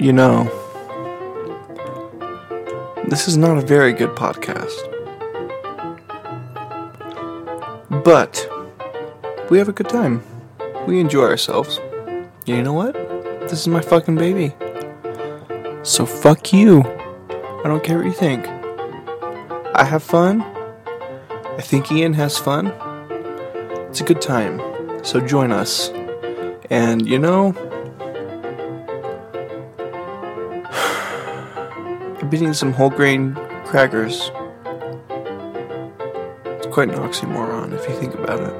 You know, this is not a very good podcast. But we have a good time. We enjoy ourselves. You know what? This is my fucking baby. So fuck you. I don't care what you think. I have fun. I think Ian has fun. It's a good time. So join us. And you know, I'm eating some whole grain crackers. It's quite an oxymoron if you think about it.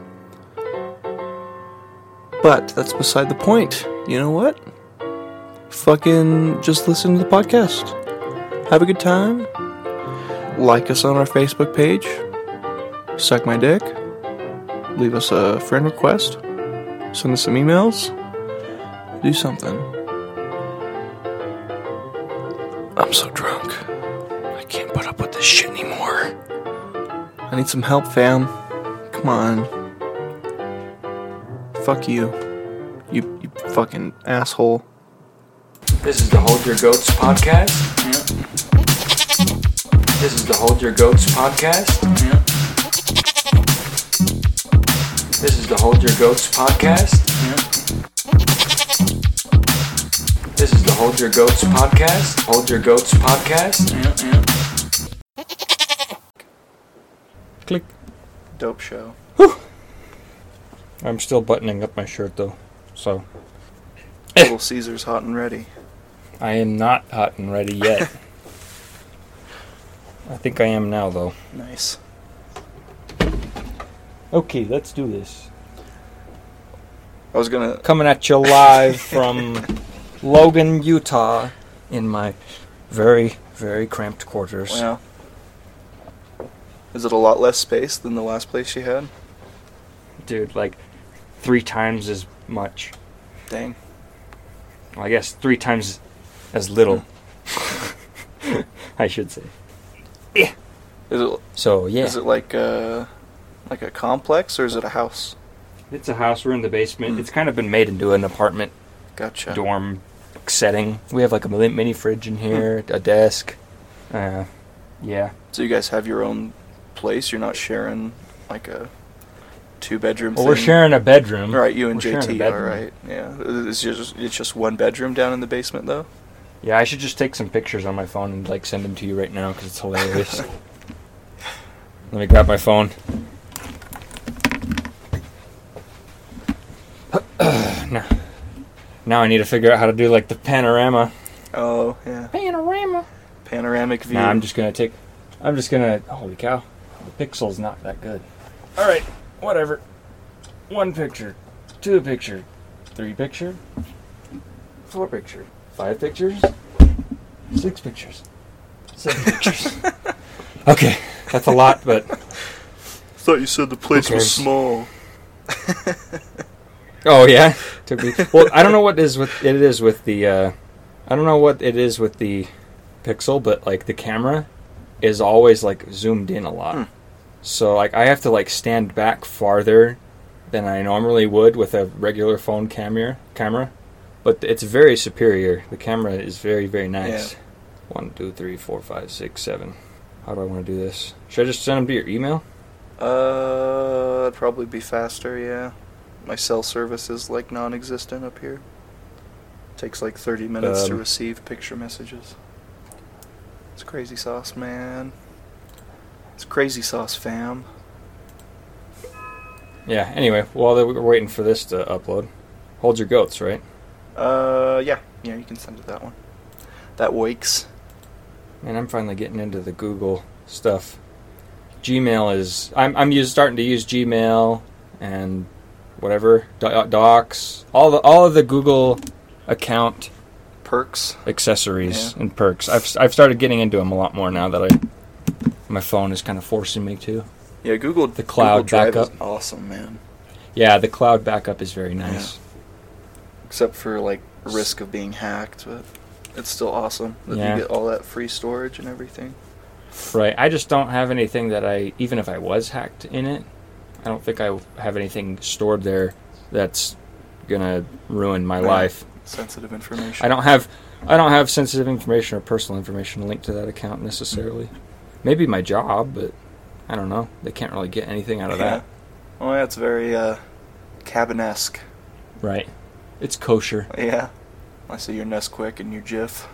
But that's beside the point. You know what? Fucking just listen to the podcast. Have a good time. Like us on our Facebook page. Suck my dick. Leave us a friend request. Send us some emails. Do something. I'm so drunk. I can't put up with this shit anymore. I need some help, fam. Come on. Fuck you. You fucking asshole. This is the Hold Your Goats podcast. Yeah. This is the Hold Your Goats podcast. Yeah. This is the Hold Your Goats podcast. Yeah. This is the Hold Your Goats podcast. Hold Your Goats podcast. Yeah. Click. Dope show. Whew. I'm still buttoning up my shirt though, so. Little Caesar's hot and ready. I am not hot and ready yet. I think I am now though. Nice. Okay, let's do this. I was gonna... Coming at you live from Logan, Utah, in my very, very cramped quarters. Wow. Is it a lot less space than the last place you had? Dude, like 3 times as much. Dang. Well, I guess 3 times as little. I should say. Yeah. So yeah. Is it like a complex or is it a house? It's a house. We're in the basement. It's kind of been made into an apartment Gotcha. dorm setting. We have like a mini fridge in here, a desk. Yeah. So you guys have your own place? You're not sharing like a 2-bedroom Well, thing? we're sharing a bedroom. Right, you and We're sharing a JT bedroom. are, right? Yeah. It's just one bedroom down in the basement, though? Yeah, I should just take some pictures on my phone and like send them to you right now because it's hilarious. Let me grab my phone. Now I need to figure out how to do like the panorama. Oh, yeah. Panoramic view. Nah, I'm just gonna. Holy cow, the pixel's not that good. All right, whatever. 1 picture, 2 picture, 3 picture, 4 picture, 5 pictures, 6 pictures, 7 pictures. Okay, that's a lot, but I thought you said the place was small. oh yeah, took me. Well, I don't know what it is with the. I don't know what it is with the pixel, but like the camera is always like zoomed in a lot. So like I have to like stand back farther than I normally would with a regular phone camera. But it's very superior. The camera is very, very nice. Yeah. 1, 2, 3, 4, 5, 6, 7. How do I want to do this? Should I just send them to your email? It'd probably be faster, yeah. My cell service is like non-existent up here. Takes like 30 minutes to receive picture messages. It's crazy sauce, man. It's crazy sauce, fam. Yeah, anyway, while we're waiting for this to upload, Hold Your Goats, right? Yeah, you can send it that one. That wakes. Man, I'm finally getting into the Google stuff. Gmail is... I'm starting to use Gmail and whatever, Docs, all of the Google account Perks. accessories and perks. I've started getting into them a lot more now that my phone is kind of forcing me to. Yeah, Google The cloud Google Drive backup. is awesome, man. Yeah, the cloud backup is very nice. Yeah. Except for like risk of being hacked, but it's still awesome that Yeah. you get all that free storage and everything. Right. I just don't have anything that even if I was hacked in it, I don't think I have anything stored there that's gonna ruin my life. sensitive information. I don't have sensitive information or personal information linked to that account necessarily. Maybe my job, but I don't know. They can't really get anything out of that. Oh, yeah, it's very cabin-esque. Right. It's kosher. Yeah. I see your Nesquik and your Jif.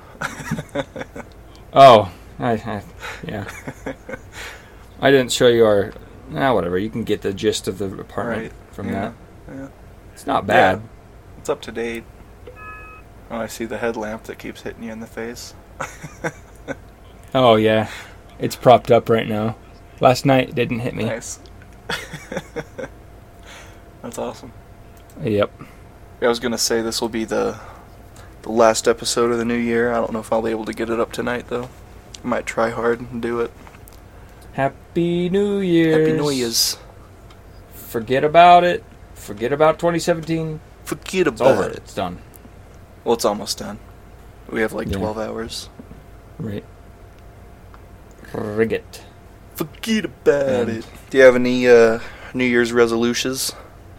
Oh, yeah. I didn't show you our... whatever. You can get the gist of the apartment from that. Yeah. It's not bad. Yeah. It's up to date. Oh, I see the headlamp that keeps hitting you in the face. Oh, yeah. It's propped up right now. Last night it didn't hit me. Nice. That's awesome. Yep. I was going to say this will be the last episode of the new year. I don't know if I'll be able to get it up tonight, though. I might try hard and do it. Happy New Year's. Happy New Year's. Forget about it. Forget about 2017. Forget It's about over. it. It's done. Well, it's almost done. We have like Yeah. 12 hours. Right. Forget. Forget about it. Do you have any New Year's resolutions?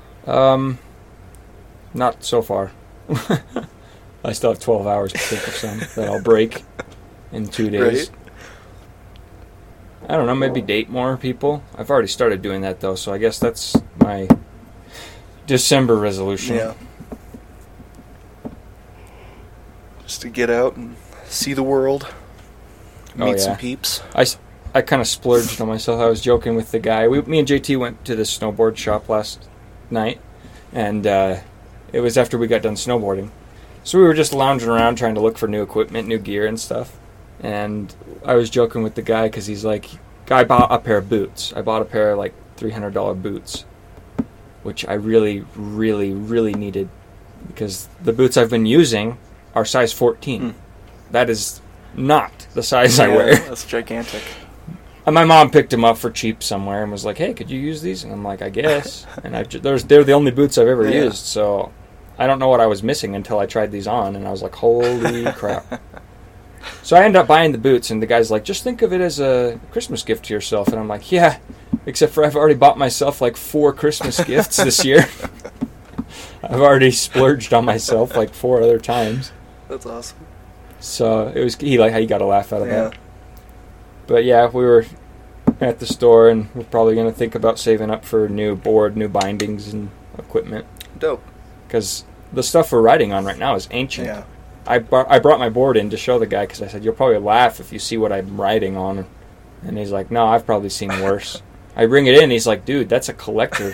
Not so far. I still have 12 hours to think of some that I'll break in 2 days. Right. I don't know, maybe date more people. I've already started doing that, though, so I guess that's my December resolution. Yeah. Just to get out and see the world. Meet some peeps. I kind of splurged on myself. I was joking with the guy. Me and JT went to the snowboard shop last night, and it was after we got done snowboarding. So we were just lounging around trying to look for new equipment, new gear and stuff. And I was joking with the guy because he's like, I bought a pair of boots. I bought a pair of like $300 boots, which I really, really, really needed because the boots I've been using are size 14. That is not the size I wear. That's gigantic. And my mom picked them up for cheap somewhere and was like, "Hey, could you use these?" And I'm like, "I guess." And they're the only boots I've ever used, so I don't know what I was missing until I tried these on, and I was like, "Holy crap!" So I ended up buying the boots, and the guy's like, "Just think of it as a Christmas gift to yourself." And I'm like, "Yeah, except for I've already bought myself like 4 Christmas gifts this year. I've already splurged on myself like 4 other times." That's awesome. So it was he got a laugh out of that. But yeah, we were at the store, and we're probably going to think about saving up for a new board, new bindings, and equipment. Dope. Because the stuff we're riding on right now is ancient. Yeah. I brought my board in to show the guy because I said, "You'll probably laugh if you see what I'm riding on." And he's like, "No, I've probably seen worse." I bring it in, he's like, "Dude, that's a collector."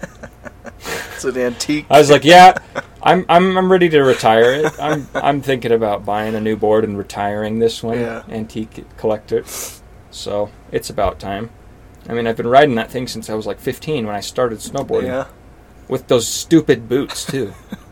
It's an antique. I was like, "Yeah, I'm ready to retire it. I'm thinking about buying a new board and retiring this one, antique collector." So it's about time. I mean, I've been riding that thing since I was like 15 when I started snowboarding. Yeah. With those stupid boots too.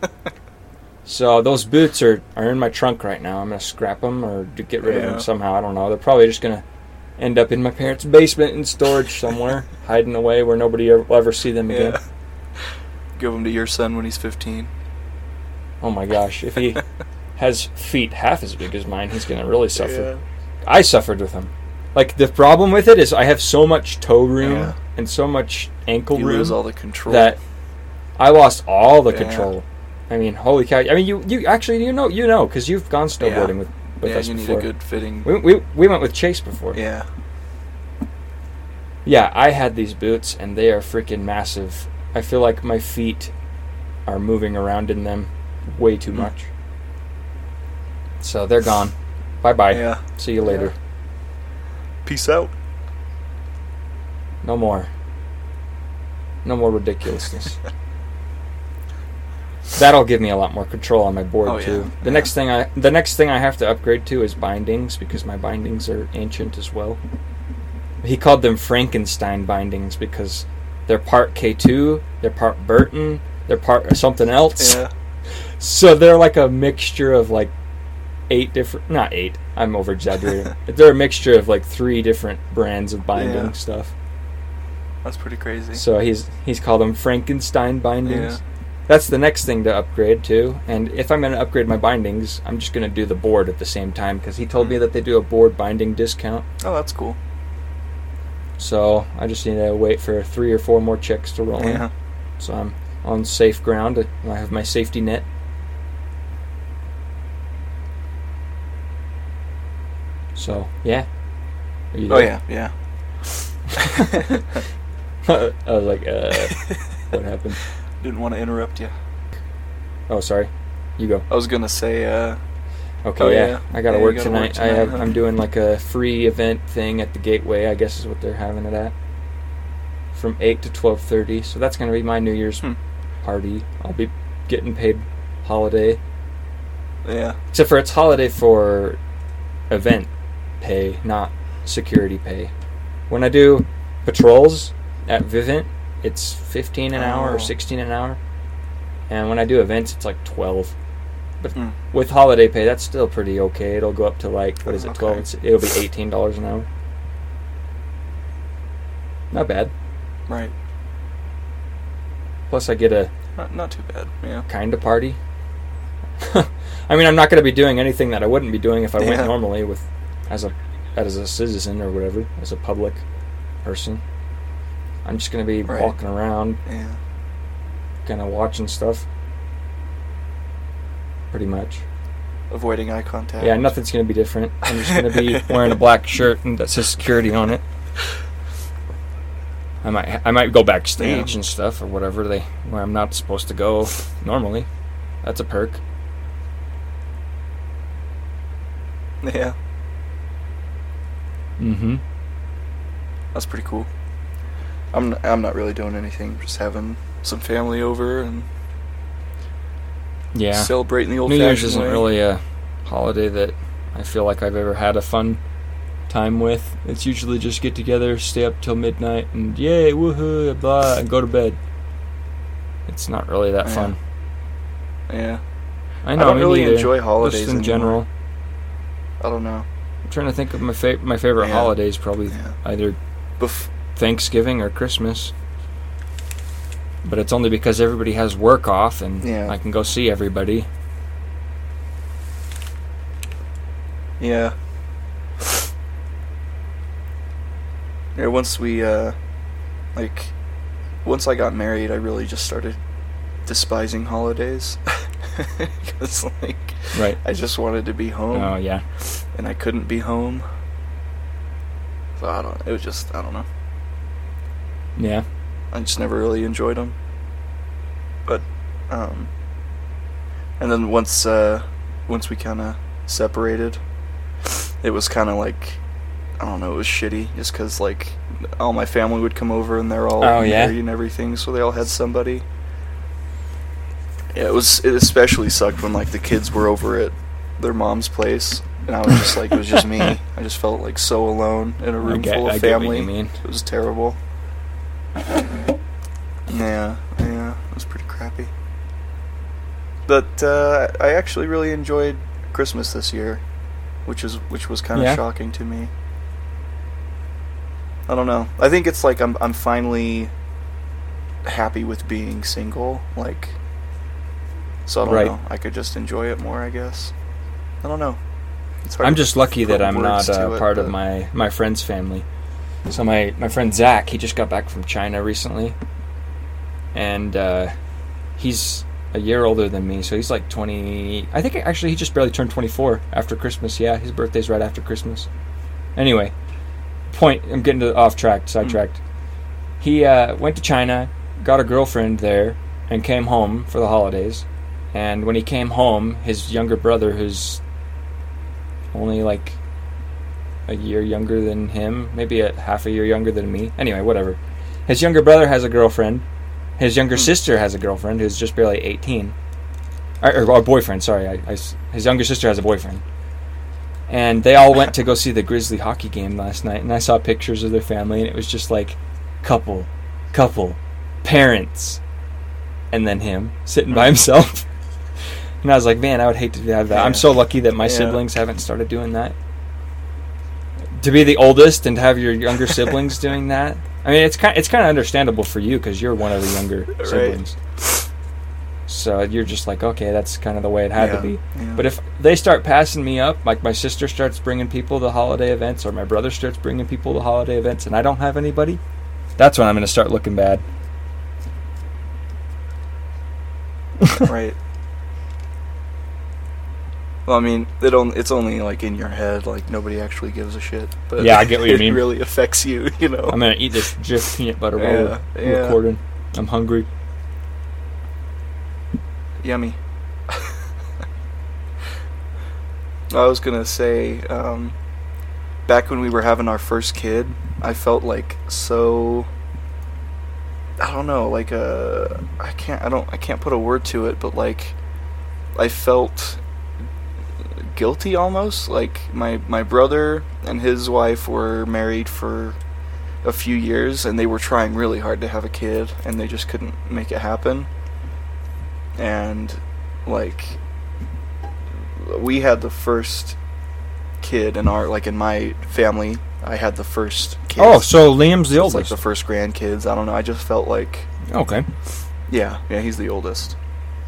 So those boots are in my trunk right now. I'm gonna scrap them or get rid of them somehow. I don't know. They're probably just gonna end up in my parents' basement in storage somewhere, hiding away where nobody will ever see them again. Give them to your son when he's 15. Oh my gosh, if he has feet half as big as mine, he's going to really suffer. Yeah. I suffered with him. Like, the problem with it is I have so much toe room and so much ankle room. You lose all the control. That I lost all the control. I mean, holy cow. I mean, you actually, you know, because you've gone snowboarding with us you before. need a good fitting. We went with Chase before. Yeah. Yeah, I had these boots, and they are freaking massive. I feel like my feet are moving around in them way too much. So they're gone. Bye-bye. Yeah. See you later. Peace out. No more. No more ridiculousness. That'll give me a lot more control on my board too. The next thing I have to upgrade to is bindings because my bindings are ancient as well. He called them Frankenstein bindings because they're part K2, they're part Burton, they're part something else. Yeah. So they're like a mixture of like 8 different, not 8, I'm over exaggerating. They're a mixture of like 3 different brands of binding stuff. That's pretty crazy. So he's called them Frankenstein bindings. Yeah. That's the next thing to upgrade to. And if I'm going to upgrade my bindings, I'm just going to do the board at the same time because he told me that they do a board binding discount. Oh, that's cool. So I just need to wait for 3 or 4 more checks to roll in. So I'm on safe ground. I have my safety net. So, yeah. Are you Oh, there? yeah. I was like, what happened? Didn't want to interrupt you. Oh, sorry. You go. I was going to say, Okay, Oh, yeah. yeah. I gotta Yeah, work you gotta tonight. work tonight, huh? I'm doing like a free event thing at the Gateway, I guess is what they're having it at. From 8 to 12:30. So that's gonna be my New Year's party. I'll be getting paid holiday. yeah. Except for it's holiday for event pay, not security pay. When I do patrols at Vivint, it's 15 an hour or 16 an hour. And when I do events, it's like 12. But with holiday pay, that's still pretty okay. It'll go up to like, what is it, 12? Okay. It'll be $18 an hour. Not bad. Right. Plus I get a Not too bad, yeah. kind of party. I mean, I'm not going to be doing anything that I wouldn't be doing if I went Yeah. normally with as a citizen or whatever, as a public person. I'm just going to be Right. walking around, Yeah. kind of watching stuff. Pretty much. Avoiding eye contact. Yeah, nothing's going to be different. I'm just going to be wearing a black shirt and that says security on it. I might go backstage and stuff or whatever where I'm not supposed to go normally. That's a perk. Yeah. Mm-hmm. That's pretty cool. I'm not really doing anything. Just having some family over and Yeah. celebrating the New old-fashioned Year's isn't way. really a holiday that I feel like I've ever had a fun time with. It's usually just get together, stay up till midnight, and yay, woohoo, blah, and go to bed. It's not really that Yeah. fun. Yeah. I know. I don't me really neither. enjoy holidays Just in anymore. general. I don't know. I'm trying to think of my favorite Yeah. holidays. Probably Yeah. either Thanksgiving or Christmas. But it's only because everybody has work off and Yeah. I can go see everybody. Yeah. Yeah, once once I got married, I really just started despising holidays. Because, Right. I just wanted to be home. Oh, yeah. And I couldn't be home. So I don't know. Yeah. I just never really enjoyed them. But, and then once we kind of separated, it was kind of like, I don't know, it was shitty, just because, all my family would come over and they're all married and everything, so they all had somebody. Yeah, it especially sucked when, the kids were over at their mom's place, and I was just it was just me. I just felt, so alone in a room full of I get what family. you mean. It was terrible. Yeah, it was pretty crappy. But I actually really enjoyed Christmas this year, which was kind of shocking to me. I don't know. I think it's I'm finally happy with being single, so I don't know. I could just enjoy it more, I guess. I don't know. It's hard I'm to just lucky put that I'm not words to it, part of but- my friend's family. So my friend Zach, he just got back from China recently, and he's a year older than me, so he's 20. I think actually he just barely turned 24 after Christmas. Yeah, his birthday's right after Christmas. Anyway, I'm getting sidetracked. He went to China, got a girlfriend there, and came home for the holidays. And when he came home, his younger brother, who's only a year younger than him, maybe half a year younger than me. Anyway, whatever. His younger brother has a girlfriend. His younger sister has a girlfriend who's just barely 18. Or a boyfriend, sorry. His younger sister has a boyfriend. And they all went to go see the Grizzly hockey game last night, and I saw pictures of their family, and it was just couple, parents, and then him sitting by himself. And I was like, man, I would hate to have that. I'm so lucky that my siblings haven't started doing that. To be the oldest and to have your younger siblings doing that, I mean, it's kind of understandable for you because you're one of the younger siblings. So you're just okay, that's kind of the way it had to be. Yeah. But if they start passing me up, my sister starts bringing people to holiday events, or my brother starts bringing people to holiday events, and I don't have anybody, that's when I'm going to start looking bad. Right. Well, I mean, it's only like in your head, like nobody actually gives a shit. But Yeah, I get what you it mean. really affects you, you know. I'm gonna eat this Jif peanut butter while Yeah, we're yeah. recording. I'm hungry. Yummy. I was gonna say, back when we were having our first kid, I felt like so. I don't know, like I can't put a word to it, but like, I felt guilty almost. Like my brother and his wife were married for a few years, and they were trying really hard to have a kid, and they just couldn't make it happen. And like, we had the first kid in my family. I had the first kid. Oh, so Liam's the It's oldest. like the first grandkids. I don't know. I just felt like, Okay. yeah, he's the oldest.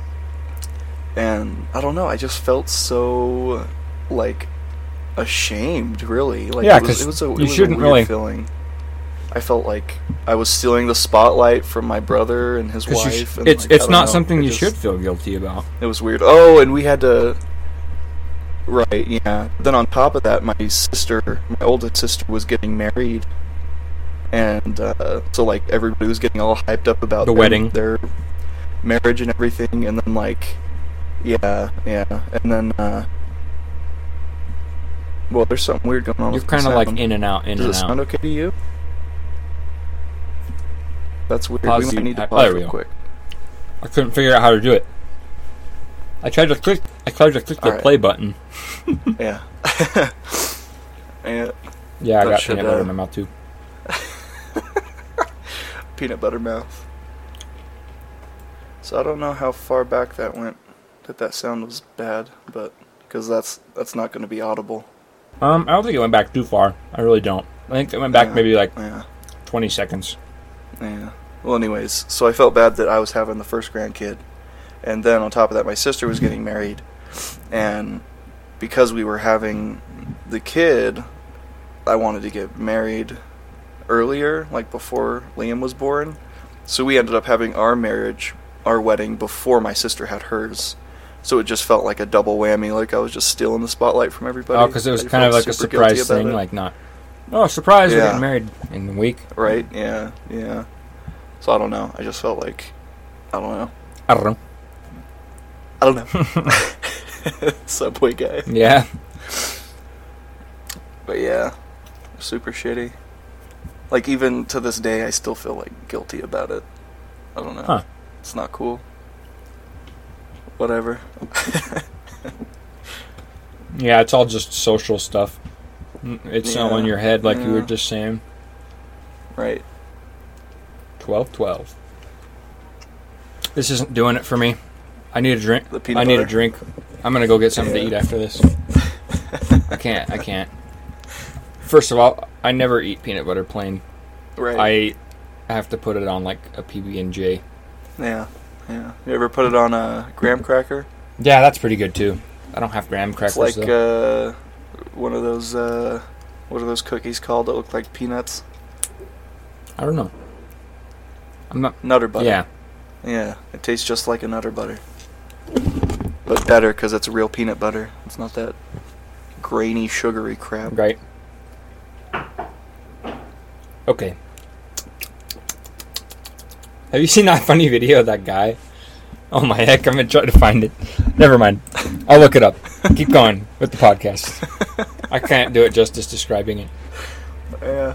And I don't know. I just felt so like ashamed, really. Like, Yeah, it 'cause was a you weird shouldn't really- feeling. I felt like I was stealing the spotlight from my brother and his 'Cause wife. And it's like, I don't not know. something It you just- should feel guilty about. It was weird. Oh, and we had to. Right, yeah. Then on top of that, my oldest sister, was getting married, and so like everybody was getting all hyped up about The wedding. their marriage and everything, and then like, yeah, and then well, there's something weird going on. You're with kind the of like sound. in and out, Does it sound okay to you? That's weird. Pause We might the- need to there pause we real go. quick. I couldn't figure out how to do it. I tried to click the Alright. play button. Yeah. Yeah. Yeah, I That got should, peanut butter in my mouth too. Peanut butter mouth. So I don't know how far back that went, that sound was bad, but because that's not going to be audible. I don't think it went back too far. I really don't. I think it went back Yeah. maybe like Yeah. 20 seconds. Yeah. Well, anyways, so I felt bad that I was having the first grandkid, and then on top of that, my sister was getting married, and because we were having the kid, I wanted to get married earlier, like before Liam was born. So we ended up having our wedding before my sister had hers. So it just felt like a double whammy, like I was just stealing the spotlight from everybody. Oh, because it was I kind of felt like a super guilty surprise about thing, it. like not. Oh, surprise! We're Yeah. getting married in a week. Right? Yeah. So I don't know. I just felt like, I don't know. I don't know. I don't know. Subway guy. Yeah. But yeah, super shitty. Like, even to this day, I still feel like guilty about it. I don't know. Huh. It's not cool. Whatever. Yeah, it's all just social stuff. It's all in Yeah. your head, like you were Yeah. just saying. Right. 12-12. This isn't doing it for me. I need a drink. The peanut I need a butter? drink. I'm gonna go get something to Yeah. eat after this. I can't. First of all, I never eat peanut butter plain. Right. I have to put it on like a PB&J. Yeah. You ever put it on a graham cracker? Yeah, that's pretty good too. I don't have graham crackers It's like though. one of those, what are those cookies called that look like peanuts? I don't know. I'm not. Nutter butter. Yeah. Yeah, it tastes just like a Nutter Butter. But better because it's real peanut butter. It's not that grainy, sugary crap. Right. Okay. Have you seen that funny video of that guy? Oh my heck, I'm gonna try to find it. Never mind. I'll look it up. Keep going with the podcast. I can't do it justice describing it. Yeah.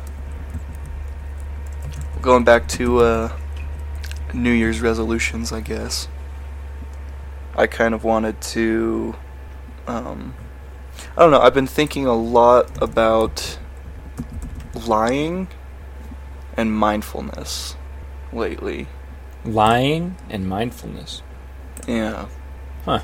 Going back to New Year's resolutions, I guess. I kind of wanted to... I don't know, I've been thinking a lot about lying and mindfulness lately. Lying and mindfulness. Yeah. Huh.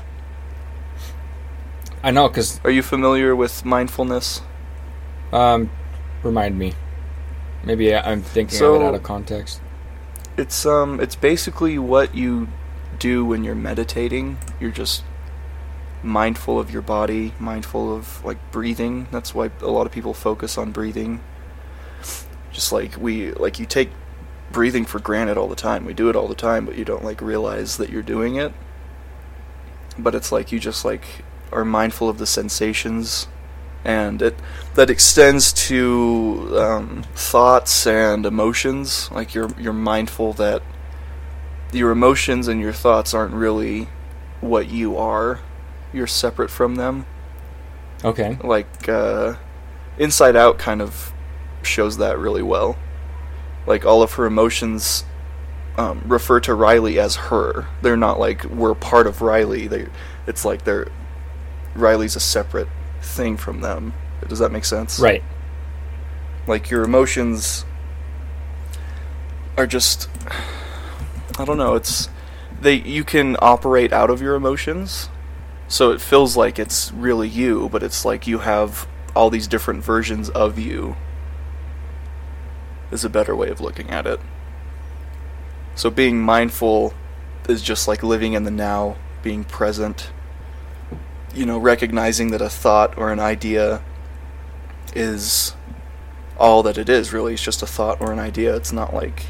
I know, because... Are you familiar with mindfulness? Remind me. Maybe I'm thinking So- of it out of context. It's basically what you do when you're meditating. You're just mindful of your body, mindful of like breathing. That's why a lot of people focus on breathing. Just like you take breathing for granted all the time. We do it all the time, but you don't like realize that you're doing it. But it's like you just like are mindful of the sensations, and that extends to thoughts and emotions. Like you're mindful that your emotions and your thoughts aren't really what you are. You're separate from them. Okay. Like Inside Out kind of shows that really well. Like all of her emotions refer to Riley as her. They're not like we're part of Riley. It's like Riley's a separate thing from them. Does that make sense? Right. Like your emotions are just, I don't know, you can operate out of your emotions, so it feels like it's really you, but it's like you have all these different versions of you, is a better way of looking at it. So being mindful is just like living in the now, being present, recognizing that a thought or an idea is all that it is, really. It's just a thought or an idea. It's not like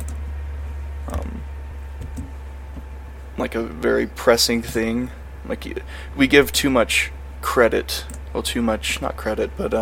a very pressing thing. Like we give too much credit. Well, too much, not credit, but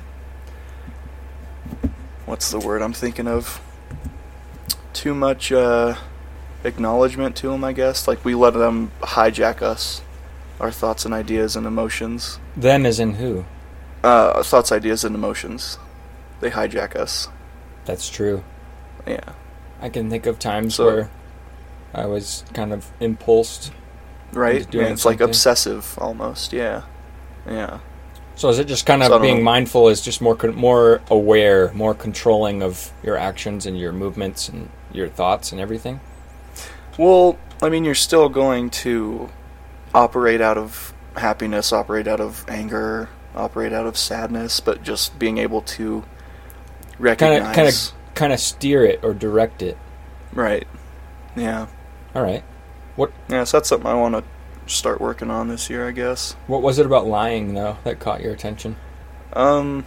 what's the word I'm thinking of? Too much acknowledgement to them, I guess. Like we let them hijack us, our thoughts and ideas and emotions. Them as in who? Thoughts, ideas, and emotions. They hijack us. That's true. Yeah. I can think of times where I was kind of impulsed. Right? Doing it's like something. obsessive, almost. Yeah. Yeah. So is it just kind of being mindful is just more aware, more controlling of your actions and your movements and your thoughts and everything? Well, I mean, you're still going to operate out of happiness, operate out of anger, operate out of sadness, but just being able to recognize... Kind of steer it or direct it. Right. Yeah. All right. Yeah, so that's something I want to start working on this year, I guess. What was it about lying, though, that caught your attention? Well,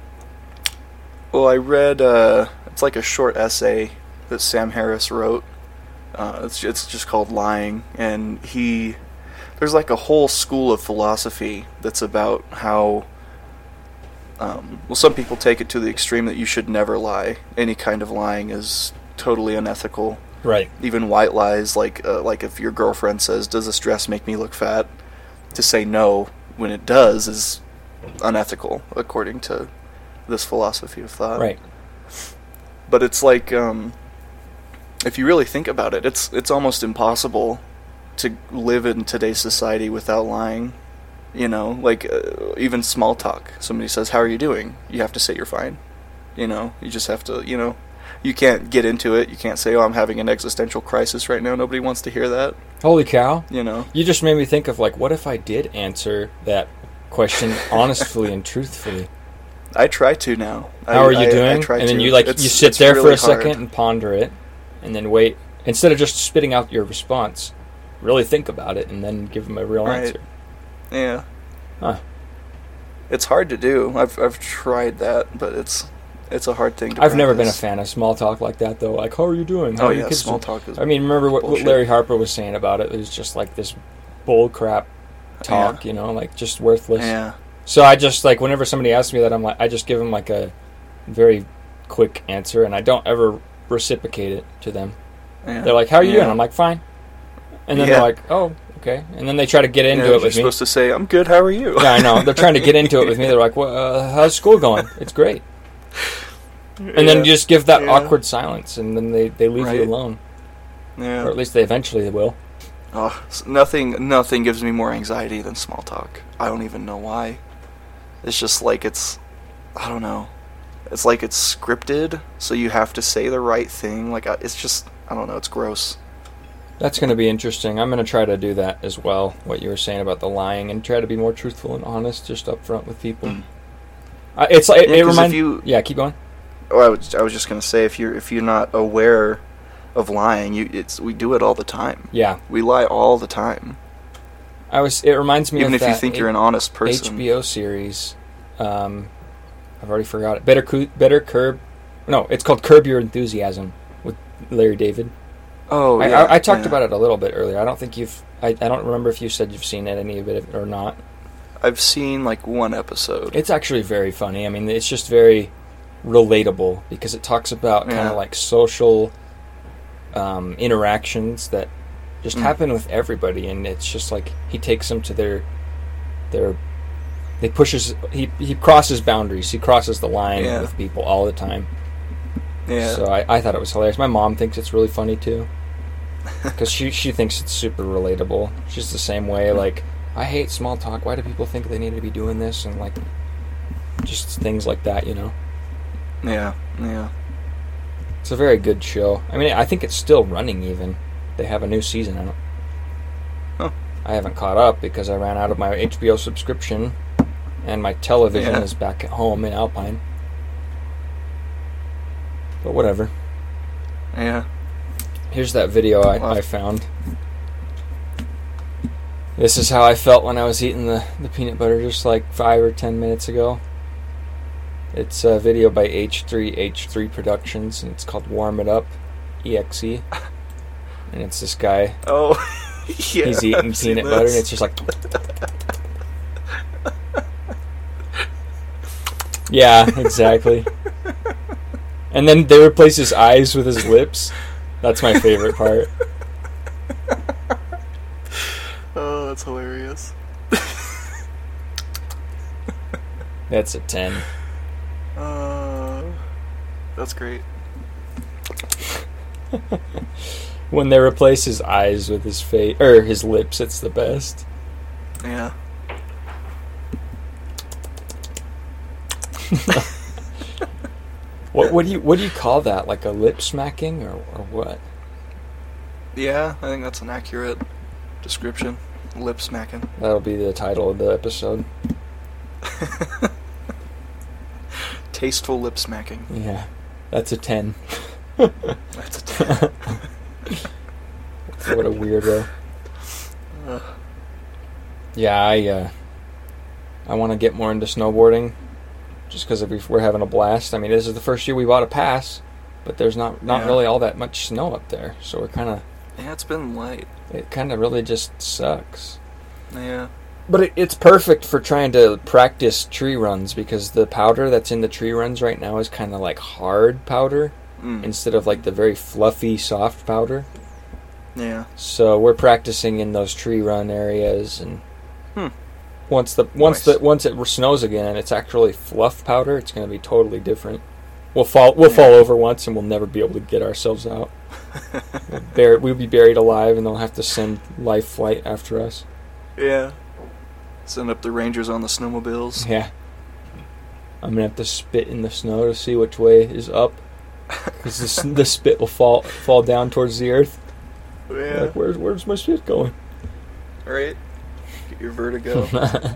I read, it's like a short essay that Sam Harris wrote. It's just called Lying, and there's like a whole school of philosophy that's about how, some people take it to the extreme that you should never lie. Any kind of lying is totally unethical. Right. Even white lies, like if your girlfriend says, "Does this dress make me look fat?" to say no when it does is unethical, according to this philosophy of thought. Right. But it's like, if you really think about it, it's almost impossible to live in today's society without lying. Even small talk. Somebody says, "How are you doing?" You have to say you're fine. You just have to, you can't get into it. You can't say, "Oh, I'm having an existential crisis right now." Nobody wants to hear that. Holy cow. You just made me think of, what if I did answer that question honestly and truthfully? I try to now. How are you doing? I try and then to. you sit there really for a second hard. and ponder it, and then wait. Instead of just spitting out your response, really think about it and then give them a real answer. Yeah. Huh. It's hard to do. I've tried that, but it's a hard thing to I've never been a practice. fan of small talk like that, though. Like, how are you doing? How are your kids small doing? talk is remember what bullshit. Larry Harper was saying about it. It was just like this bull crap talk, just worthless. Yeah. So I just, whenever somebody asks me that, I just give them, a very quick answer, and I don't ever reciprocate it to them. Yeah. They're like, how are you doing? I'm like, fine. And then they're like, oh, okay. And then they try to get into it you're with me. supposed to say, "I'm good, how are you?" Yeah, I know. They're trying to get into it with me. They're like, well, how's school going? It's great. And then you just give that awkward silence, and then they leave you alone. Yeah. Or at least they eventually will. Oh, nothing gives me more anxiety than small talk. I don't even know why. It's just like I don't know. It's like it's scripted, so you have to say the right thing. It's just, I don't know, it's gross. That's going to be interesting. I'm going to try to do that as well, what you were saying about the lying, and try to be more truthful and honest, just up front with people. It's like, it reminds you... Yeah, keep going. Oh, I was just going to say, if you're not aware of lying, we do it all the time. Yeah. We lie all the time. It reminds me Even of if you think you're an honest person. HBO series. I've already forgot it. It's called Curb Your Enthusiasm with Larry David. Oh, yeah. I talked about it a little bit earlier. I don't think I don't remember if you said you've seen any of it or not. I've seen like one episode. It's actually very funny. I mean, it's just very relatable because it talks about kind of like social interactions that just happen with everybody, and it's just like he takes them to their he crosses boundaries. He crosses the line with people all the time. Yeah. So I thought it was hilarious. My mom thinks it's really funny too, because she thinks it's super relatable. She's the same way. Like, I hate small talk. Why do people think they need to be doing this? And like, just things like that, you know. Yeah. Yeah. It's a very good show. I mean, I think it's still running even. They have a new season out. Huh. I haven't caught up because I ran out of my HBO subscription, and my television is back at home in Alpine. But whatever. Yeah. Here's that video I found. This is how I felt when I was eating the peanut butter just like 5 or 10 minutes ago. It's a video by H3H3 Productions, and it's called Warm It Up, EXE. And it's this guy. Oh, yeah. He's eating peanut butter, and it's just like... Yeah, exactly. And then they replace his eyes with his lips. That's my favorite part. Oh, that's hilarious. That's a 10. That's great. When they replace his eyes with his face or his lips, it's the best. Yeah. What do you call that? Like a lip smacking or what? Yeah, I think that's an accurate description. Lip smacking. That'll be the title of the episode. Tasteful lip smacking. Yeah, that's a 10. That's a 10. What a weirdo. Yeah, I want to get more into snowboarding, just because we're having a blast. I mean, this is the first year we bought a pass, but there's not really all that much snow up there, so we're kind of... Yeah, it's been light. It kind of really just sucks. Yeah. But it's perfect for trying to practice tree runs, because the powder that's in the tree runs right now is kind of like hard powder instead of like the very fluffy, soft powder. Yeah. So we're practicing in those tree run areas, and once it snows again and it's actually fluff powder, it's going to be totally different. We'll fall over once and we'll never be able to get ourselves out. We'll be buried alive, and they'll have to send life flight after us. Yeah. Send up the Rangers on the snowmobiles. Yeah. I'm going to have to spit in the snow to see which way is up, because the spit will fall down towards the earth. Yeah. Like, where's my spit going? Right? Get your vertigo.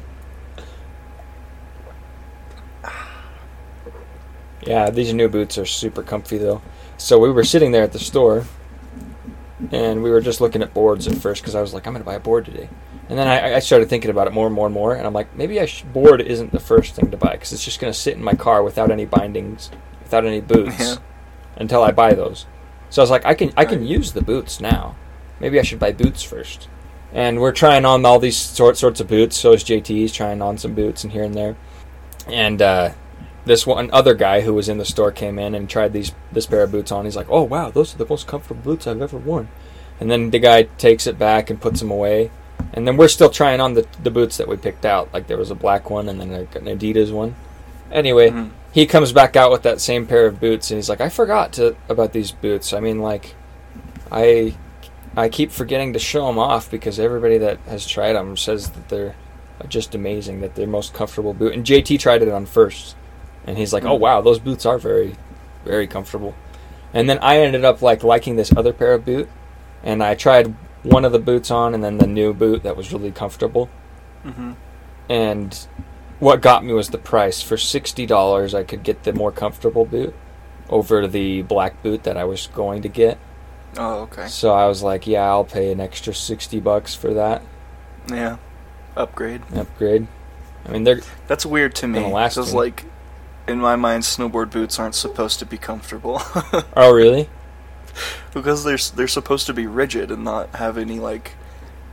Yeah, these new boots are super comfy, though. So we were sitting there at the store, and we were just looking at boards at first, because I was like, I'm going to buy a board today. And then I started thinking about it more and more and more, and I'm like, maybe board isn't the first thing to buy, because it's just going to sit in my car without any bindings, without any boots, until I buy those. So I was like, I can use the boots now. Maybe I should buy boots first. And we're trying on all these sorts of boots. So is JT. He's trying on some boots and here and there. And this one other guy who was in the store came in and tried this pair of boots on. He's like, oh, wow, those are the most comfortable boots I've ever worn. And then the guy takes it back and puts them away. And then we're still trying on the boots that we picked out. Like, there was a black one and then an Adidas one. Anyway, he comes back out with that same pair of boots, and he's like, I forgot about these boots. I mean, like, I keep forgetting to show them off, because everybody that has tried them says that they're just amazing, that they're most comfortable boot. And JT tried it on first, and he's like, oh, wow, those boots are very, very comfortable. And then I ended up liking this other pair of boot, and I tried one of the boots on, and then the new boot that was really comfortable. And what got me was the price. For $60, I could get the more comfortable boot over the black boot that I was going to get. Oh, okay. So I was like, yeah, I'll pay an extra $60 for that. Yeah. Upgrade. I mean, that's weird to me. Because, like, in my mind, snowboard boots aren't supposed to be comfortable. Oh, really? Because they're supposed to be rigid and not have any, like,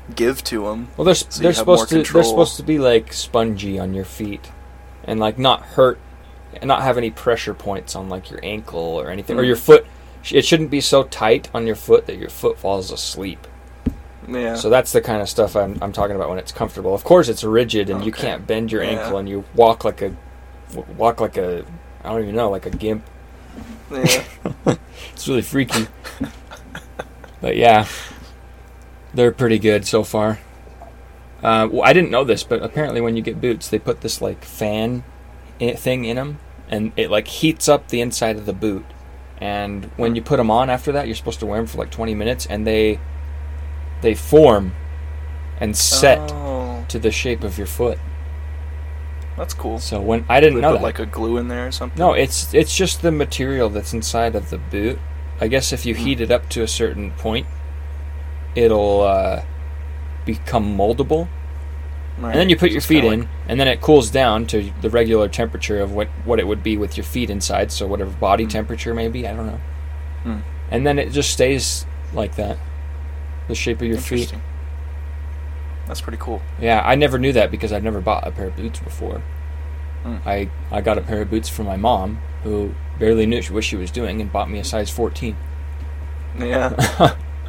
give to them. Well, they're So you they're have more supposed to control. they're supposed to be like spongy on your feet, and like not hurt, and not have any pressure points on like your ankle or anything, or your foot. It shouldn't be so tight on your foot that your foot falls asleep. Yeah. So that's the kind of stuff I'm talking about when it's comfortable. Of course, it's rigid and you Okay. can't bend your Yeah. ankle, and you walk like a I don't even know, like a gimp. Yeah. It's really freaky. But yeah, they're pretty good so far. Well, I didn't know this, but apparently when you get boots, they put this like fan thing in them, and it like heats up the inside of the boot. And when you put them on after that, you're supposed to wear them for like 20 minutes, and they form and set Oh, to the shape of your foot. that's cool. So when I didn't They know put that. like a glue in there or something. No, it's just the material that's inside of the boot. I guess if you heat it up to a certain point, it'll become moldable. Right. And then you put your Just feet kinda in, and then it cools down to the regular temperature of what it would be with your feet inside, so whatever body temperature may be, I don't know. Hmm. And then it just stays like that, the shape of your feet. Interesting. That's pretty cool. Yeah, I never knew that because I've never bought a pair of boots before. Hmm. I got a pair of boots from my mom, who barely knew what she was doing, and bought me a size 14. Yeah.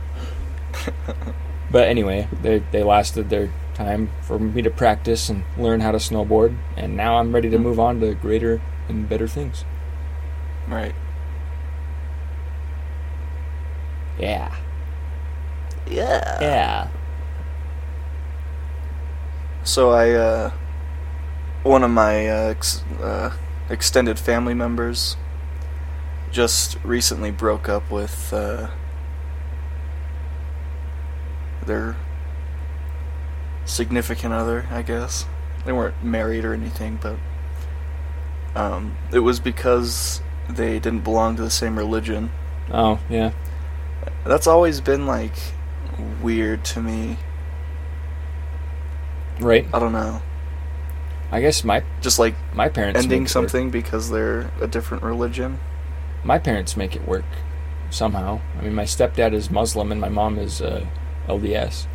But anyway, they lasted their time for me to practice and learn how to snowboard, and now I'm ready to move on to greater and better things. Right. Yeah. Yeah. Yeah. So one of my extended family members just recently broke up with their significant other, I guess. They weren't married or anything, but it was because they didn't belong to the same religion. Oh, yeah. That's always been, like, weird to me. Right. I don't know. I guess my Just, like, parents ending make it something because they're a different religion. work. My parents make it work somehow. I mean, my stepdad is Muslim and my mom is LDS.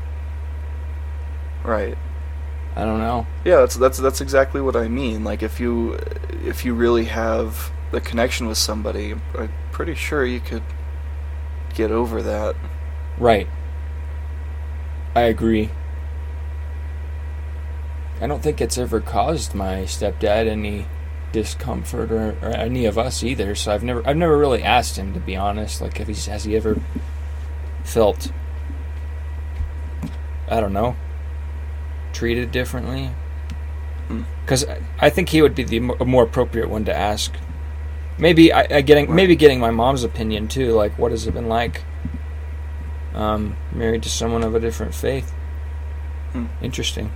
Right. I don't know. Yeah, that's exactly what I mean. Like, if you really have the connection with somebody, I'm pretty sure you could get over that. Right. I agree. I don't think it's ever caused my stepdad any discomfort or any of us either. So I've never really asked him, to be honest. Like, has he ever felt, I don't know, treated differently? Because I think he would be the more appropriate one to ask. Maybe getting my mom's opinion too. Like, what has it been like? Married to someone of a different faith. Interesting.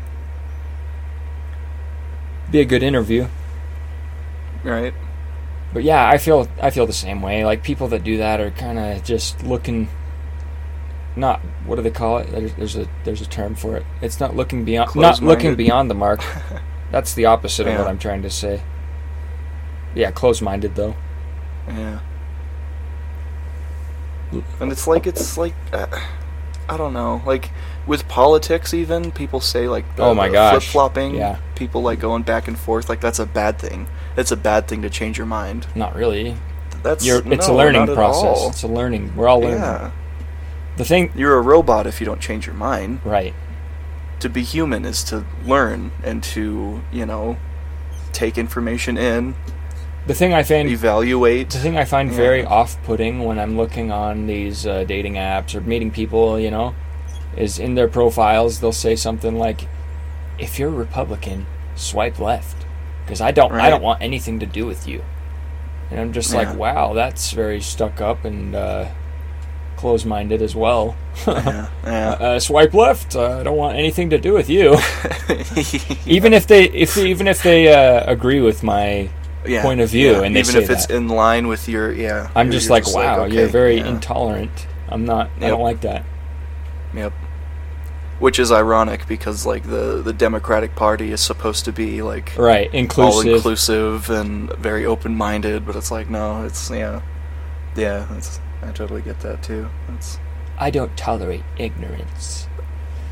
Be a good interview. Right. But yeah, I feel the same way. Like, people that do that are kind of just looking. Not, what do they call it? There's a term for it. It's not looking beyond. Not Close-minded. looking beyond the mark. That's the opposite of what Yeah. I'm trying to say. Yeah, close-minded though. Yeah. And it's like I don't know. Like, with politics, even people say, like, Oh my gosh. flip-flopping. Yeah. People, like, going back and forth. Like, that's a bad thing. It's a bad thing to change your mind. Not really. That's It's a no, learning not at process. all. It's a learning. We're all learning. Yeah. The thing. You're a robot if you don't change your mind. Right. To be human is to learn and to, take information in, The thing I find. evaluate. The thing I find Yeah. very off-putting when I'm looking on these dating apps or meeting people, is in their profiles they'll say something like, "If you're a Republican, swipe left, because I don't Right. want anything to do with you." And I'm just Yeah. like, wow, that's very stuck up and close-minded as well. Yeah. Swipe left. I don't want anything to do with you. Even if they agree with my Yeah, point of view, yeah. and they even say if it's that. in line with your I'm you're just like, wow, okay, you're very yeah. intolerant. I'm not. I Yep. don't like that. Yep. Which is ironic because, like, the Democratic Party is supposed to be, like, Right, all inclusive. inclusive and very open minded, but it's like, no, it's I totally get that too. It's I don't tolerate ignorance.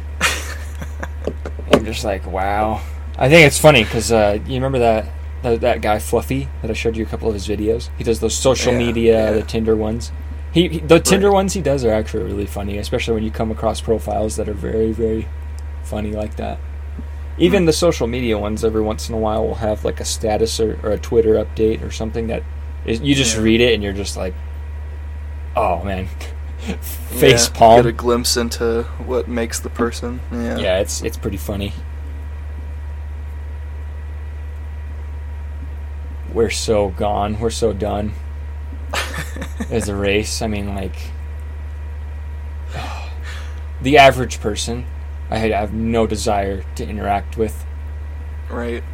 I'm just like, wow. I think it's funny because you remember that guy Fluffy that I showed you a couple of his videos? He does those social media, the Tinder ones. The Tinder ones he does are actually really funny, especially when you come across profiles that are very, very funny like that. Even the social media ones, every once in a while, will have like a status or a Twitter update or something that is, you just read it and you're just like, oh man, face palm. Get a glimpse into what makes the person. Yeah, it's pretty funny. We're so gone. We're so done as a race. I mean, like, the average person, I have no desire to interact with. Right.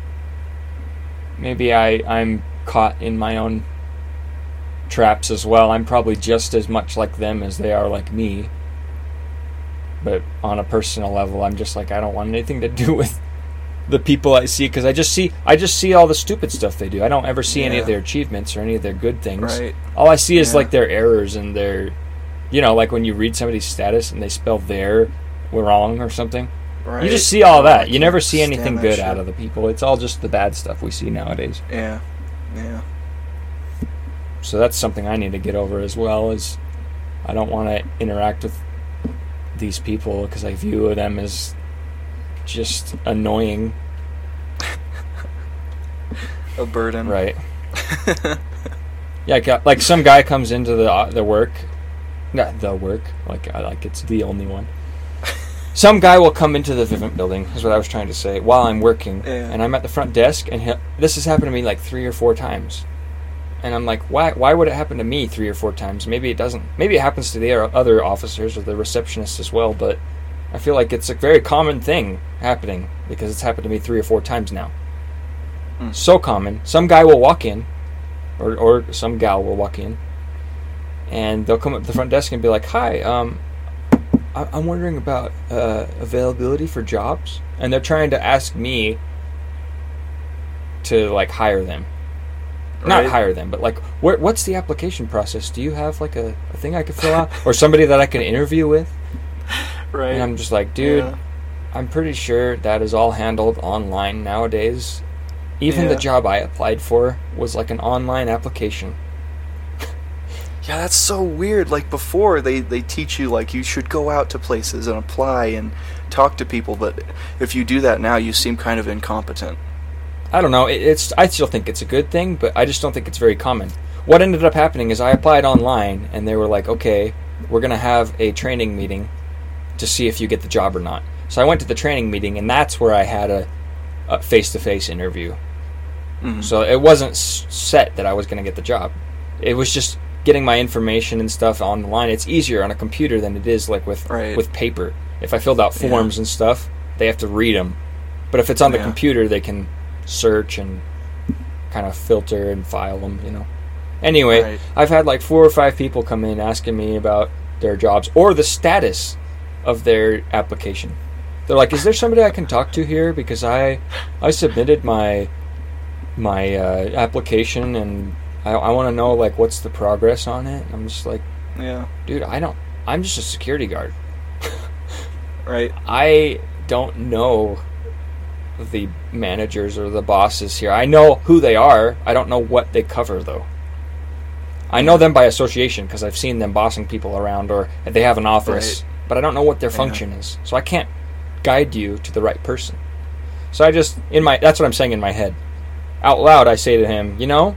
Maybe I'm caught in my own traps as well. I'm probably just as much like them as they are like me. But on a personal level, I'm just like, I don't want anything to do with the people I see, because I just see all the stupid stuff they do. I don't ever see any of their achievements or any of their good things. Right. All I see is like their errors and their, like when you read somebody's status and they spell their wrong or something. Right. You just see all that. You never see anything good out of the people. It's all just the bad stuff we see nowadays. Yeah. So that's something I need to get over as well, is I don't want to interact with these people because I view them as just annoying. A burden. Right. Yeah, like some guy comes into the work, not the work, like it's the only one. Some guy will come into the Vivint building, is what I was trying to say, while I'm working, and I'm at the front desk, and this has happened to me like 3 or 4 times. And I'm like, why would it happen to me 3 or 4 times? Maybe it doesn't. Maybe it happens to the other officers or the receptionists as well, but I feel like it's a very common thing happening because it's happened to me 3 or 4 times now. So common. Some guy will walk in, or some gal will walk in, and they'll come up to the front desk and be like, "Hi, I'm wondering about availability for jobs," and they're trying to ask me to like hire them. Not hire them, but like, what's the application process? Do you have like a thing I could fill out, or somebody that I can interview with? Right. And I'm just like, dude, I'm pretty sure that is all handled online nowadays. Even the job I applied for was like an online application. Yeah, that's so weird. Like before, they teach you like you should go out to places and apply and talk to people, but if you do that now, you seem kind of incompetent. I don't know. I still think it's a good thing, but I just don't think it's very common. What ended up happening is I applied online, and they were like, okay, we're going to have a training meeting to see if you get the job or not. So I went to the training meeting, and that's where I had a face-to-face interview. Mm-hmm. So it wasn't set that I was going to get the job. It was just getting my information and stuff online. It's easier on a computer than it is like with paper. If I filled out forms and stuff, they have to read them. But if it's on the computer, they can search and kind of filter and file them, Anyway, I've had like 4 or 5 people come in asking me about their jobs or the status of their application. They're like, is there somebody I can talk to here? Because I submitted my application and I want to know like what's the progress on it. And I'm just like, dude, I'm just a security guard. Right. I don't know the managers or the bosses here. I know who they are. I don't know what they cover though. I know them by association because I've seen them bossing people around or they have an office, but I don't know what their function is. So I can't guide you to the right person. So I just that's what I'm saying in my head. Out loud I say to him,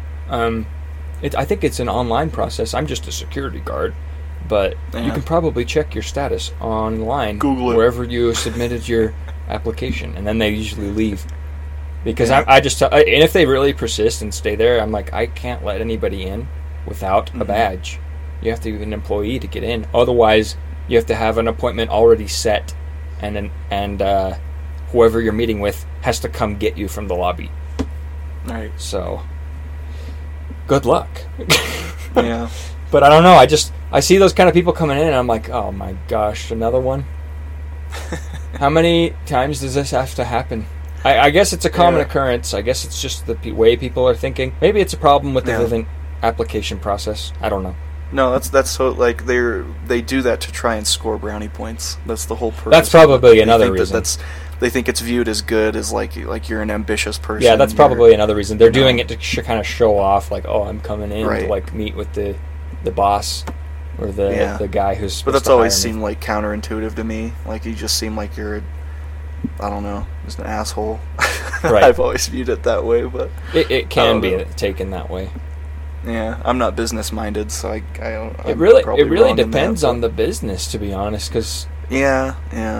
I think it's an online process. I'm just a security guard, but you can probably check your status online, Google it, wherever you submitted your application, and then they usually leave because I just and if they really persist and stay there, I'm like, I can't let anybody in without a badge. You have to be an employee to get in. Otherwise, you have to have an appointment already set, and whoever you're meeting with has to come get you from the lobby. Right. So, good luck. Yeah. But I don't know. I see those kind of people coming in, and I'm like, oh my gosh, another one. How many times does this have to happen? I guess it's a common occurrence. I guess it's just the way people are thinking. Maybe it's a problem with the Vivint application process. I don't know. No, that's so like they do that to try and score brownie points. That's the whole purpose. That's probably another reason. they think it's viewed as good as like you're an ambitious person. Yeah, that's you're- probably another reason. They're you know. doing it to kind of show off, like, oh, I'm coming in Right. to like meet with the boss or the guy who's. But supposed that's to always hire me. seemed like counterintuitive to me. Like you just seem like you're, I don't know, just an asshole. Right. I've always viewed it that way, but It I can don't be know. taken that way. yeah, I'm not business minded, so I don't. It I'm really probably really wrong in that, depends but- on the business, to be honest, because Yeah.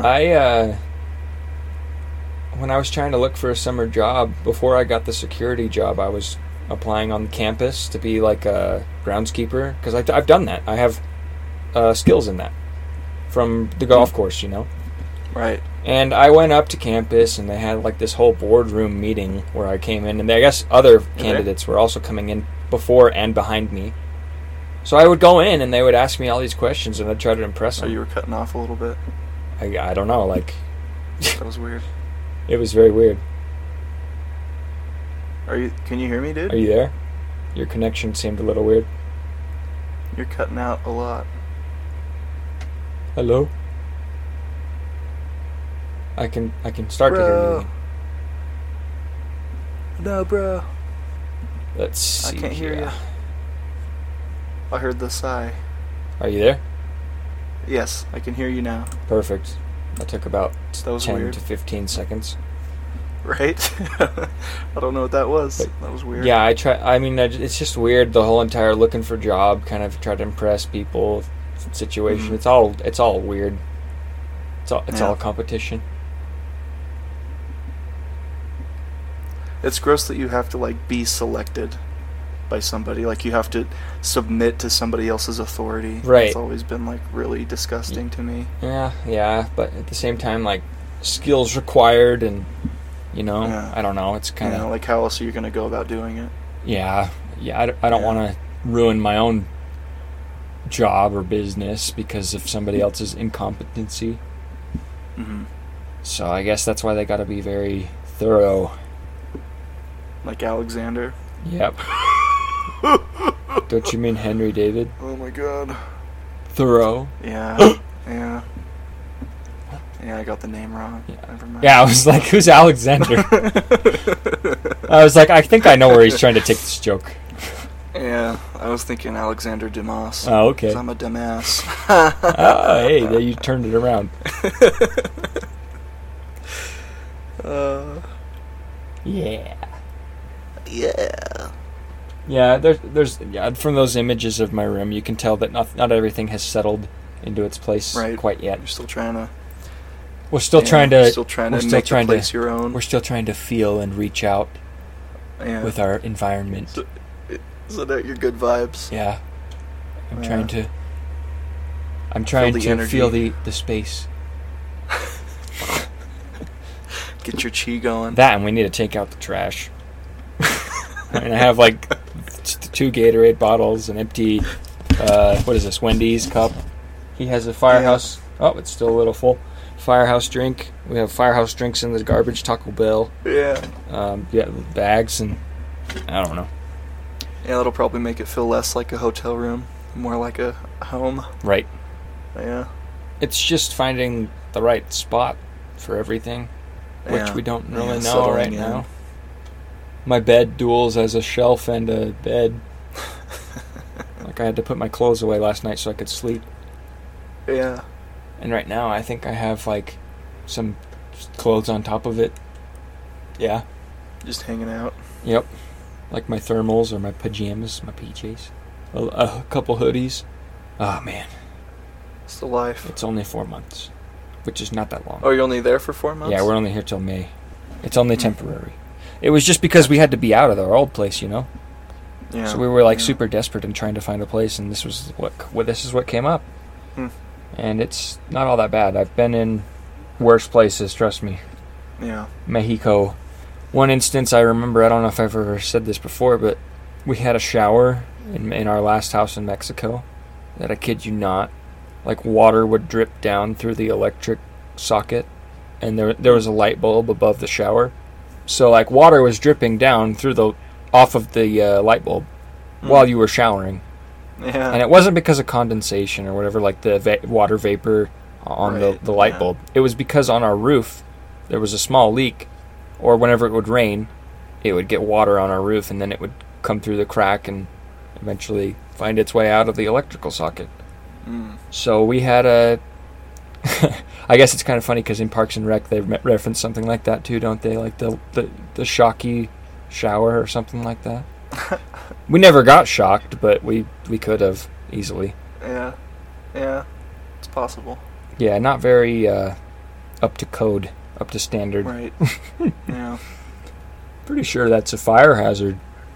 when I was trying to look for a summer job, before I got the security job, I was applying on campus to be like a groundskeeper, because I've done that. I have skills in that from the golf course, you know. Right. And I went up to campus, and they had like this whole boardroom meeting where I came in, and I guess other candidates were also coming in before and behind me. So I would go in, and they would ask me all these questions, and I'd try to impress Oh, them. you were cutting off a little bit. I don't know, like, That was weird. it was very weird. Can you hear me, dude? Are you there? Your connection seemed a little weird. You're cutting out a lot. Hello? I can start to hear Bro. you. No, bro. Let's see. I can't hear you. I heard the sigh. Are you there? Yes, I can hear you now. Perfect. That took about That was 10 weird. to 15 seconds. Right? I don't know what that was. That was weird. Yeah, it's just weird, the whole entire looking for job, kind of try to impress people situation. Mhm. It's all weird. It's Yeah. all competition. It's gross that you have to like be selected by somebody. Like you have to submit to somebody else's authority. Right. It's always been like really disgusting to me. Yeah, but at the same time, like, skills required, and, you know, Yeah. I don't know, it's kind of... Like how else are you going to go about doing it? Yeah, I don't Yeah. want to ruin my own job or business because of somebody else's incompetency. Mm-hmm. So I guess that's why they got to be very thorough. Like Alexander. Yep. Don't you mean Henry David? Oh my god. Thorough. Yeah. yeah. Yeah, I got the name wrong. Yeah. Never mind. Yeah, I was like, who's Alexander? I was like, I think I know where he's trying to take this joke. Yeah, I was thinking Alexander Dumas. Oh, okay. 'Cause I'm a dumbass. Oh, hey, there you turned it around. Yeah. Yeah. Yeah, there's from those images of my room, you can tell that not everything has settled into its place Right. quite yet. You're still trying to. We're still yeah, trying to. You're still trying we're to still make trying the to- place your own. We're still trying to feel and reach out Yeah. with our environment. So that your good vibes. Yeah, I'm Yeah. trying to. I'm trying the to energy. feel the space. Get your chi going. That, and we need to take out the trash. And I have like 2 Gatorade bottles, an empty, what is this, Wendy's cup. He has a Firehouse. Oh, it's still a little full. Firehouse drink. We have Firehouse drinks in the garbage. Taco Bell. Yeah. Bags, and I don't know. Yeah, that'll probably make it feel less like a hotel room, more like a home. Right. Yeah. It's just finding the right spot for everything, which Yeah. we don't really Yeah, know settling right in. now. My bed duels as a shelf and a bed. Like, I had to put my clothes away last night so I could sleep. Yeah. And right now, I think I have, like, some clothes on top of it. Yeah. Just hanging out. Yep. Like my thermals or my pajamas, my PJs. A couple hoodies. Oh, man. It's the life. It's only 4 months, which is not that long. Oh, you're only there for 4 months? Yeah, we're only here till May. It's only temporary. It was just because we had to be out of our old place, you know? Yeah. So we were, like, Yeah. super desperate and trying to find a place, and this is what came up. Hmm. And it's not all that bad. I've been in worse places, trust me. Yeah. Mexico. One instance I remember, I don't know if I've ever said this before, but we had a shower in our last house in Mexico that, I kid you not, like, water would drip down through the electric socket, and there was a light bulb above the shower. So, like, water was dripping down off of the light bulb while you were showering. Yeah. And it wasn't because of condensation or whatever, like the water vapor on Right, the light yeah. bulb. It was because on our roof, there was a small leak, or whenever it would rain, it would get water on our roof, and then it would come through the crack and eventually find its way out of the electrical socket. So we had a... I guess it's kind of funny because in Parks and Rec they reference something like that too, don't they? Like the shocky shower or something like that. We never got shocked, but we could have easily. Yeah, it's possible. Yeah, not very up to code, up to standard. Right. Yeah. Pretty sure that's a fire hazard.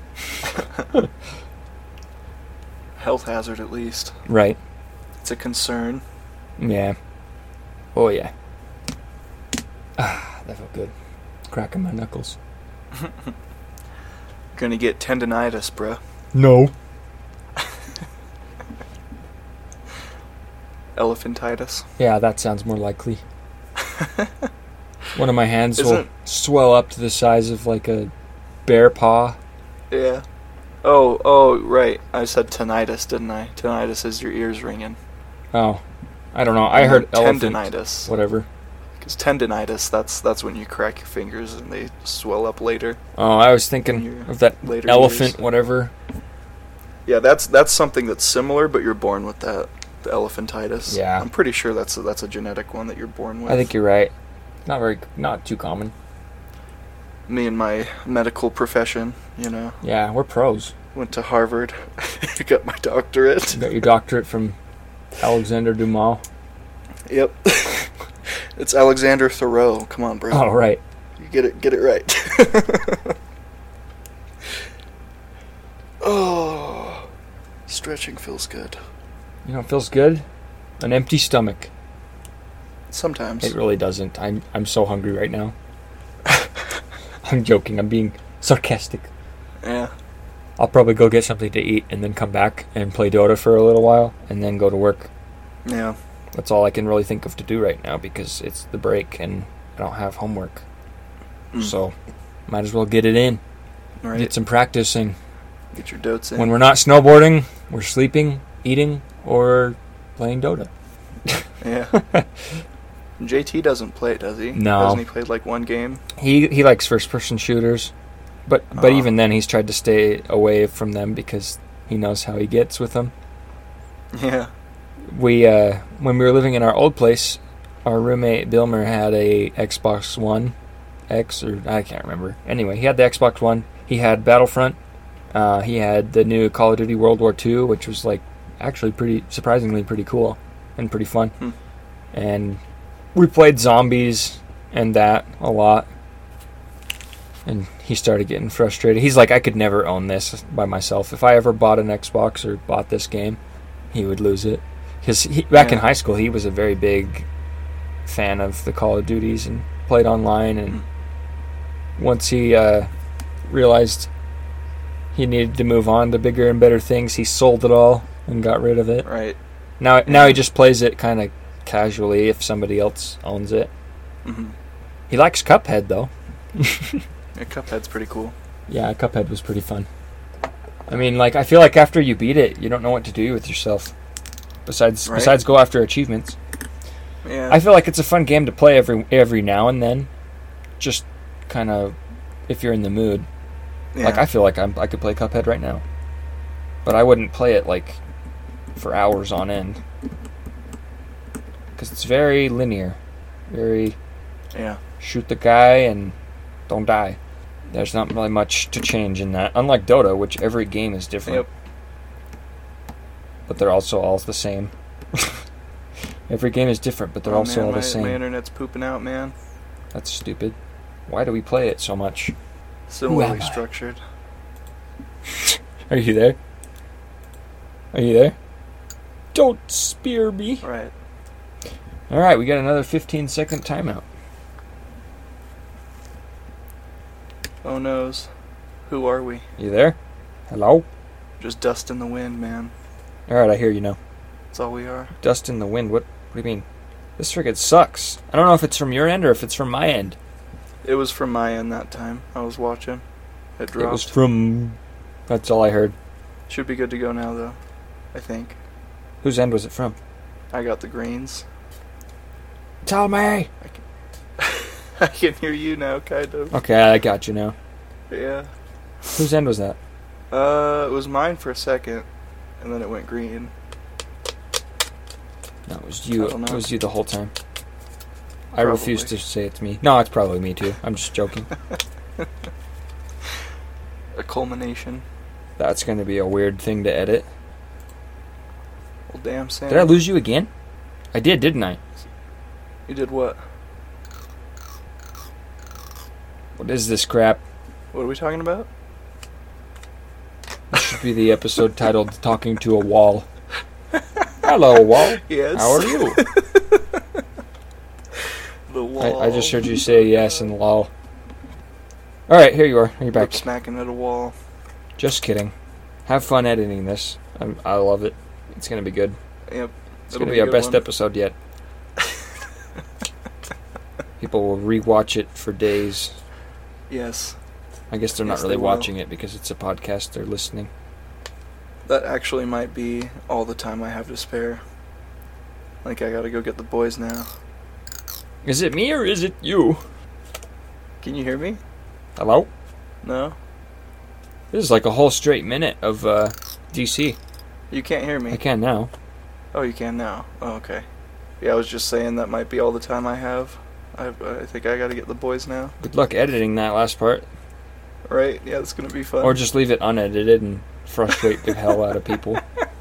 Health hazard, at least. Right. It's a concern. Yeah. Oh yeah. Ah, that felt good. Cracking my knuckles. Gonna get tendonitis, bruh. No. Elephantitis. Yeah, that sounds more likely. One of my hands will Isn't- swell up to the size of like a bear paw. Yeah. Oh, right. I said tinnitus, didn't I? Tinnitus is your ears ringing. Oh, I don't know. I heard elephant. tendonitis. Whatever. Because tendonitis, that's when you crack your fingers and they swell up later. Oh, I was In thinking your of that later elephant, years. whatever. Yeah, that's something that's similar, but you're born with that. The elephantitis. Yeah. I'm pretty sure that's a genetic one that you're born with. I think you're right. Not too common. Me and my medical profession, Yeah, we're pros. went to Harvard, got my doctorate. You got your doctorate from Alexander Dumas. Yep. It's Alexander Thoreau. Come on, bro. Oh, right. You get it right. Oh, stretching feels good. You know, it feels good. An empty stomach. Sometimes. It really doesn't. I'm so hungry right now. I'm joking. I'm being sarcastic. Yeah. I'll probably go get something to eat and then come back and play Dota for a little while and then go to work. Yeah. That's all I can really think of to do right now because it's the break and I don't have homework. So, might as well get it in. Right. Get some practicing. Get your dotes in. When we're not snowboarding, we're sleeping, eating, or playing Dota. Yeah. JT doesn't play, does he? No. Hasn't he played like one game? He likes first-person shooters, but even then he's tried to stay away from them because he knows how he gets with them. Yeah. We when we were living in our old place, our roommate Bilmer had a Xbox One X, or I can't remember. Anyway, he had the Xbox One. He had Battlefront. He had the new Call of Duty World War II, which was like actually surprisingly pretty cool and pretty fun. And we played zombies and that a lot. And he started getting frustrated. He's like, I could never own this by myself. If I ever bought an Xbox or bought this game, he would lose it. Because back in high school, he was a very big fan of the Call of Duties and played online. And once he realized he needed to move on to bigger and better things, he sold it all and got rid of it. Right. Now he just plays it kind of casually if somebody else owns it. Mm-hmm. He likes Cuphead, though. Yeah, Cuphead's pretty cool. Yeah, Cuphead was pretty fun. I mean, like, I feel like after you beat it, you don't know what to do with yourself. Besides go after achievements. Yeah. I feel like it's a fun game to play every now and then. Just kind of if you're in the mood. Yeah. Like, I feel like I could play Cuphead right now. But I wouldn't play it, like, for hours on end. Because it's very linear. Very Yeah. shoot the guy and don't die. There's not really much to change in that. Unlike Dota, which every game is different. Yep. But they're also all the same. Every game is different, but they're also all the same. My internet's pooping out, man. That's stupid. Why do we play it so much? Similarly structured. Are you there? Are you there? Don't spear me. Right. Alright, we got another 15-second timeout. Oh noes. Who are we? You there? Hello? Just dust in the wind, man. Alright, I hear you now. That's all we are. Dust in the wind. What do you mean? This frigate sucks. I don't know if it's from your end or if it's from my end. It was from my end that time. I was watching. It dropped. It was from... That's all I heard. Should be good to go now, though. I think. Whose end was it from? I got the greens. Tell me! I can hear you now, kind of. Okay, I got you now. Yeah. Whose end was that? It was mine for a second, and then it went green. No, it was you. I don't know. It was you the whole time. I Probably. refuse to say it's me. No, it's probably me too. I'm just joking. A culmination. That's going to be a weird thing to edit. Well, damn, Sam. Did I lose you again? I did, didn't I? You did what? What is this crap? What are we talking about? This should be the episode titled Talking to a Wall. Hello, wall. Yes. How are you? The wall. I just heard you say yes and lol. Alright, here you are. You're back. Keep smacking at a wall. Just kidding. Have fun editing this. I love it. It's going to be good. Yep. It's going to be our best episode yet. People will rewatch it for days. Yes. I guess they're not Yes, really they will. watching it because it's a podcast. They're listening. That actually might be all the time I have to spare. Like, I gotta go get the boys now. Is it me or is it you? Can you hear me? Hello? No? This is like a whole straight minute of DC. You can't hear me. I can now. Oh, you can now. Oh, okay. Yeah, I was just saying that might be all the time I have. I think I gotta get the boys now. Good luck editing that last part. Right? Yeah, it's gonna be fun. Or just leave it unedited and frustrate the hell out of people.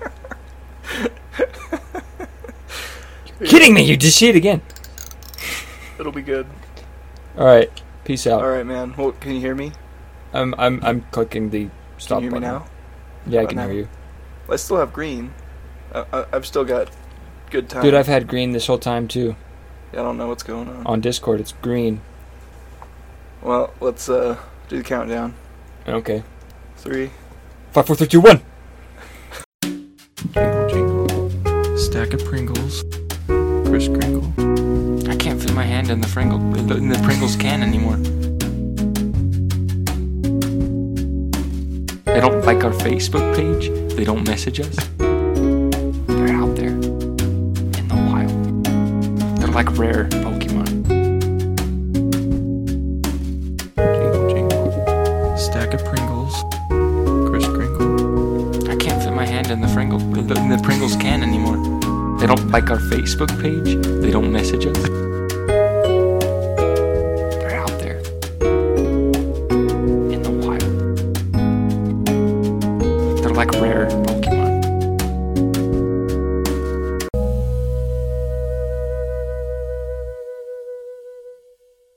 You're kidding me! You just see it again. It'll be good. Alright, peace out. Alright, man. Well, can you hear me? I'm clicking the stop Can you hear me button. now? Yeah, I How can about hear now? you. I still have green. I've still got good time. Dude, I've had green this whole time too. I don't know what's going on. On Discord, it's green. Well, let's do the countdown. Okay. 3. 5, 4, 3, 2, 1. Jingle, jingle. Stack of Pringles. Kris Kringle. I can't fit my hand in the Pringles can anymore. They don't like our Facebook page. They don't message us. They're out there in the wild. They're like rare Pokemon. Jingle, jingle. Stack of Pringles. Kris Kringle. I can't fit my hand in the Pringles can anymore. They don't like our Facebook page. They don't message us.